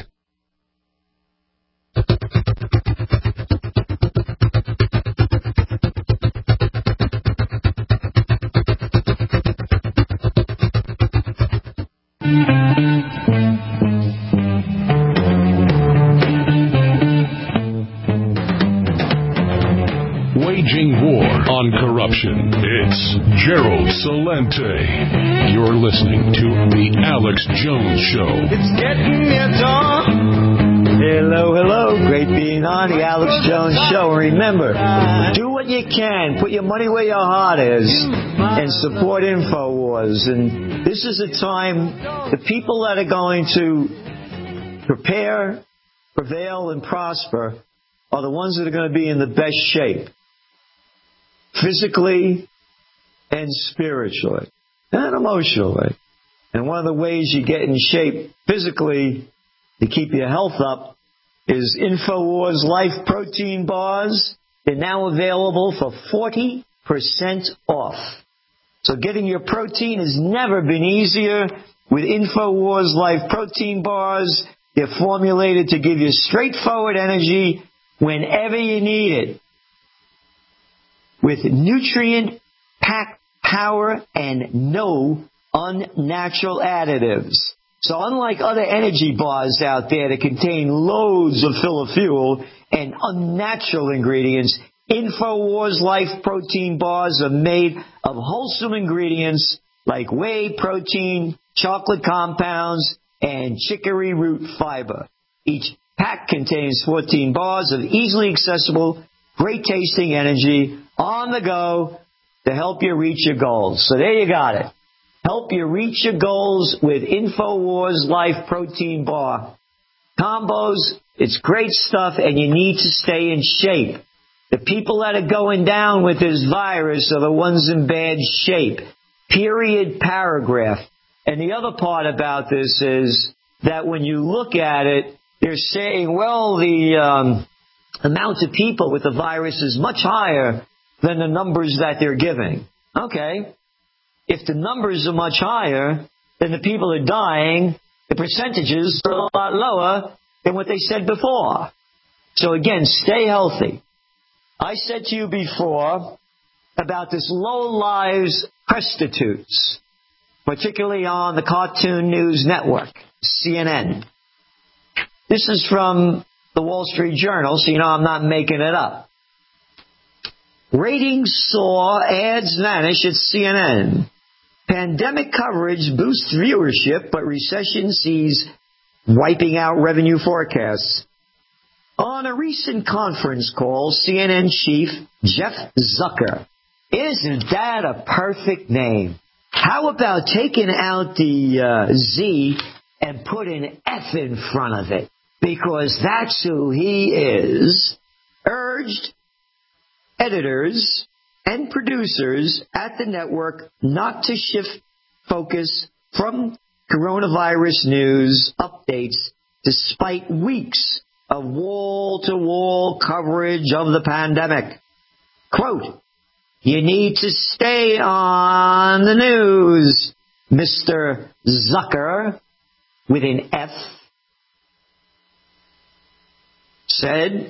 Waging war on corruption. It's Gerald Celente. You're listening to The Alex Jones Show. It's getting near dawn. Hello, hello. Great being on The Alex Jones Show. Remember, do what you can. Put your money where your heart is and support InfoWars. And this is a time the people that are going to prepare, prevail, and prosper are the ones that are going to be in the best shape, physically and spiritually and emotionally. And one of the ways you get in shape physically to keep your health up is InfoWars Life Protein Bars. They're now available for 40% off. So getting your protein has never been easier with InfoWars Life Protein Bars. They're formulated to give you straightforward energy whenever you need it, with nutrient-packed power and no unnatural additives. So unlike other energy bars out there that contain loads of filler fuel and unnatural ingredients, InfoWars Life protein bars are made of wholesome ingredients like whey protein, chocolate compounds, and chicory root fiber. Each pack contains 14 bars of easily accessible, great tasting energy on the go to help you reach your goals. So there you got it. Help you reach your goals with InfoWars Life Protein Bar. Combos, it's great stuff, and you need to stay in shape. The people that are going down with this virus are the ones in bad shape. Period, paragraph. And the other part about this is that when you look at it, they're saying, well, the amount of people with the virus is much higher than the numbers that they're giving. Okay. If the numbers are much higher, then the people are dying, the percentages are a lot lower than what they said before. So again, stay healthy. I said to you before about this Low Lives prostitutes, particularly on the Cartoon News Network, CNN. This is from the Wall Street Journal, so you know I'm not making it up. Ratings soar, ads vanish at CNN. Pandemic coverage boosts viewership, but recession sees wiping out revenue forecasts. On a recent conference call, CNN chief Jeff Zucker. Isn't that a perfect name? How about taking out the Z and put an F in front of it? Because that's who he is. Urged editors and producers at the network not to shift focus from coronavirus news updates despite weeks of wall-to-wall coverage of the pandemic. Quote, you need to stay on the news, Mr. Zucker, with an F, said.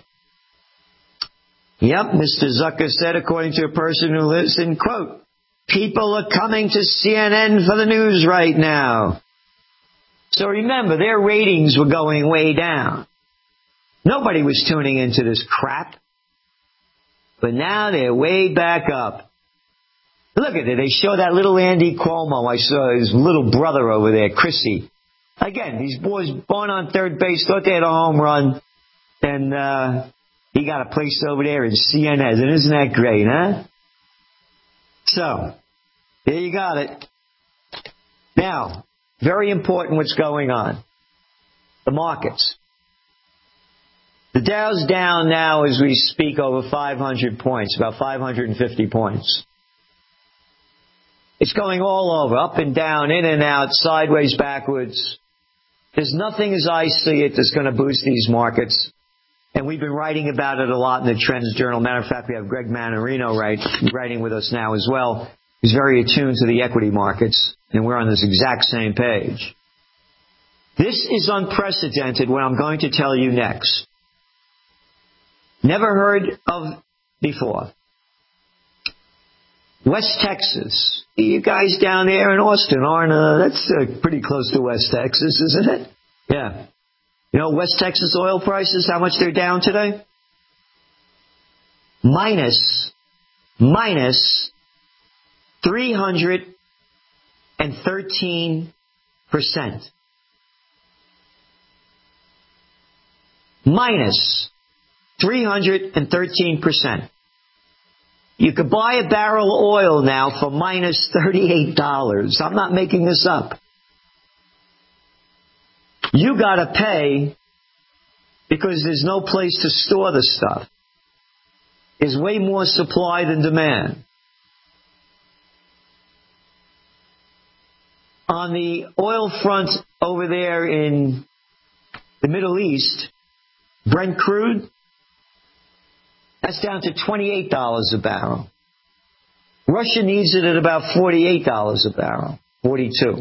Yep, Mr. Zucker said, according to a person who listened, quote, people are coming to CNN for the news right now. So remember, their ratings were going way down. Nobody was tuning into this crap. But now they're way back up. Look at it. They show that little Andy Cuomo. I saw his little brother over there, Chrissy. Again, these boys born on third base, thought they had a home run. And he got a place over there in CNN. And isn't that great, huh? So, there you got it. Now, very important what's going on. The markets. The Dow's down now as we speak over 500 points, about 550 points. It's going all over, up and down, in and out, sideways, backwards. There's nothing as I see it that's going to boost these markets. And we've been writing about it a lot in the Trends Journal. Matter of fact, we have Greg Manarino writing with us now as well. He's very attuned to the equity markets, and we're on this exact same page. This is unprecedented, what I'm going to tell you next. Never heard of before. West Texas. You guys down there in Austin aren't, that's pretty close to West Texas, isn't it? Yeah. You know, West Texas oil prices, how much they're down today? Minus 313%. Minus 313%. You could buy a barrel of oil now for minus $38. I'm not making this up. You got to pay because there's no place to store the stuff. There's way more supply than demand. On the oil front over there in the Middle East, Brent crude, that's down to $28 a barrel. Russia needs it at about $48 a barrel, 42.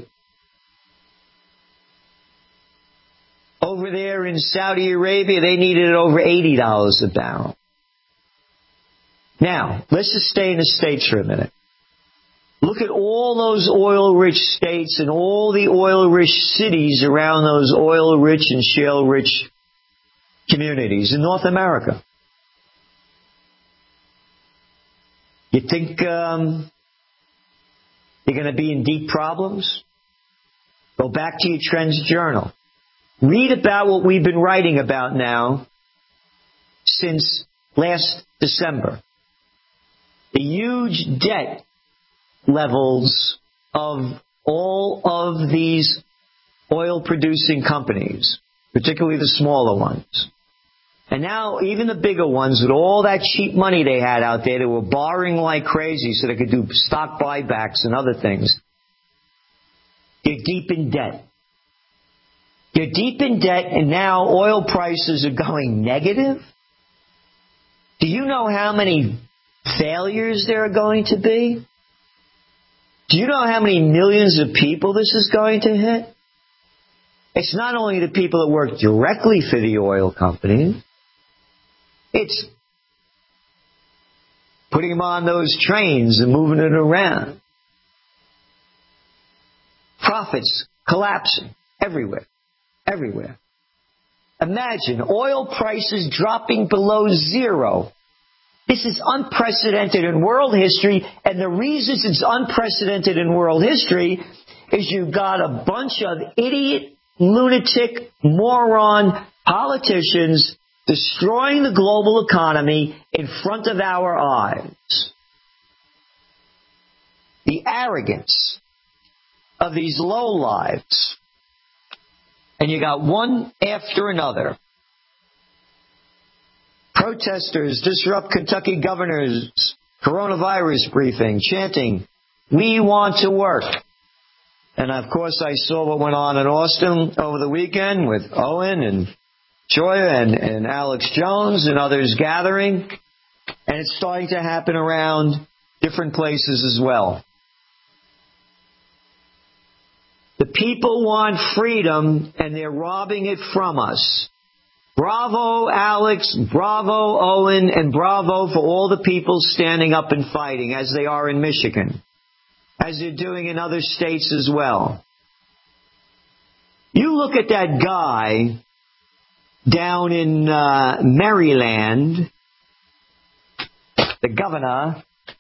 Over there in Saudi Arabia, they need it at over $80 a barrel. Now, let's just stay in the States for a minute. Look at all those oil-rich states and all the oil-rich cities around those oil-rich and shale-rich communities in North America. You think you're going to be in deep problems? Go back to your Trends Journal. Read about what we've been writing about now since last December. The huge debt levels of all of these oil-producing companies, particularly the smaller ones. And now even the bigger ones, with all that cheap money they had out there, they were borrowing like crazy so they could do stock buybacks and other things. They're deep in debt. They're deep in debt, and now oil prices are going negative. Do you know how many failures there are going to be? Do you know how many millions of people this is going to hit? It's not only the people that work directly for the oil company. It's putting them on those trains and moving it around. Profits collapsing everywhere. Everywhere. Imagine oil prices dropping below zero. This is unprecedented in world history, and the reason it's unprecedented in world history is you've got a bunch of idiot, lunatic, moron politicians destroying the global economy in front of our eyes. The arrogance of these lowlives. And you got one after another. Protesters disrupt Kentucky governor's coronavirus briefing, chanting, "We want to work." And of course I saw what went on in Austin over the weekend with Owen and Joya and Alex Jones and others gathering. And it's starting to happen around different places as well. The people want freedom, and they're robbing it from us. Bravo, Alex, bravo, Owen, and bravo for all the people standing up and fighting, as they are in Michigan, as they're doing in other states as well. You look at that guy down in Maryland, the governor,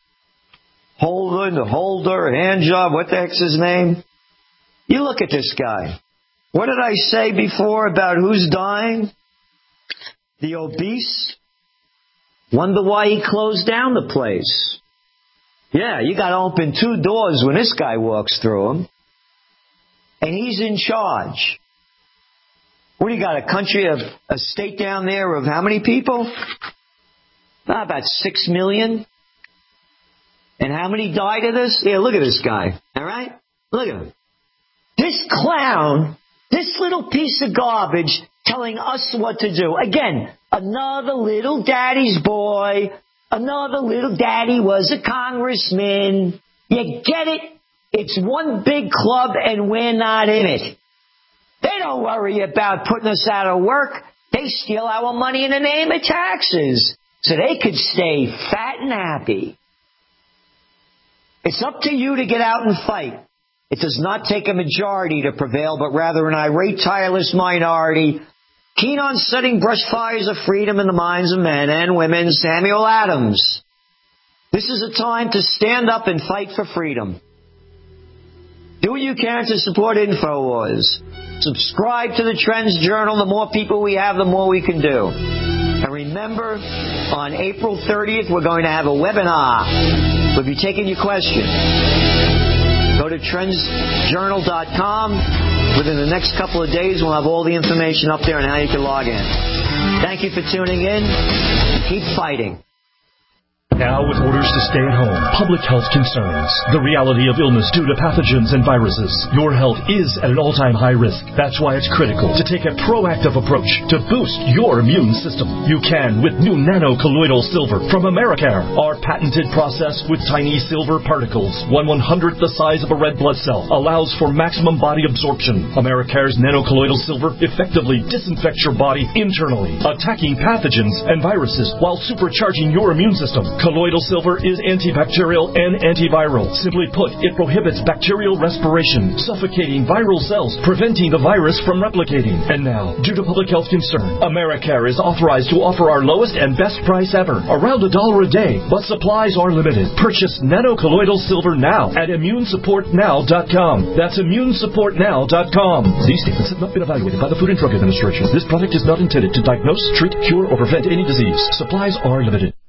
Holder, Handjob, what the heck's his name? You look at this guy. What did I say before about who's dying? The obese. Wonder why he closed down the place. Yeah, you got to open 2 doors when this guy walks through them. And he's in charge. What do you got, a state down there of how many people? About 6 million. And how many died of this? Yeah, look at this guy. All right? Look at him. This clown, this little piece of garbage telling us what to do. Again, another little daddy's boy. Another little daddy was a congressman. You get it? It's one big club and we're not in it. They don't worry about putting us out of work. They steal our money in the name of taxes so they could stay fat and happy. It's up to you to get out and fight. It does not take a majority to prevail, but rather an irate, tireless minority, keen on setting brush fires of freedom in the minds of men and women. Samuel Adams. This is a time to stand up and fight for freedom. Do what you can to support InfoWars. Subscribe to the Trends Journal. The more people we have, the more we can do. And remember, on April 30th, we're going to have a webinar. We'll be taking your questions. Go to trendsjournal.com. Within the next couple of days, we'll have all the information up there on how you can log in. Thank you for tuning in. Keep fighting. Now with orders to stay at home, public health concerns, the reality of illness due to pathogens and viruses, your health is at an all-time high risk. That's why it's critical to take a proactive approach to boost your immune system. You can with new nano-colloidal silver from Americare. Our patented process with tiny silver particles, 1/100th the size of a red blood cell, allows for maximum body absorption. Americare's nano-colloidal silver effectively disinfects your body internally, attacking pathogens and viruses while supercharging your immune system. Colloidal silver is antibacterial and antiviral. Simply put, it prohibits bacterial respiration, suffocating viral cells, preventing the virus from replicating. And now, due to public health concern, Americare is authorized to offer our lowest and best price ever, around $1 a day, but supplies are limited. Purchase nanocolloidal silver now at immunesupportnow.com. That's immunesupportnow.com. These statements have not been evaluated by the Food and Drug Administration. This product is not intended to diagnose, treat, cure, or prevent any disease. Supplies are limited.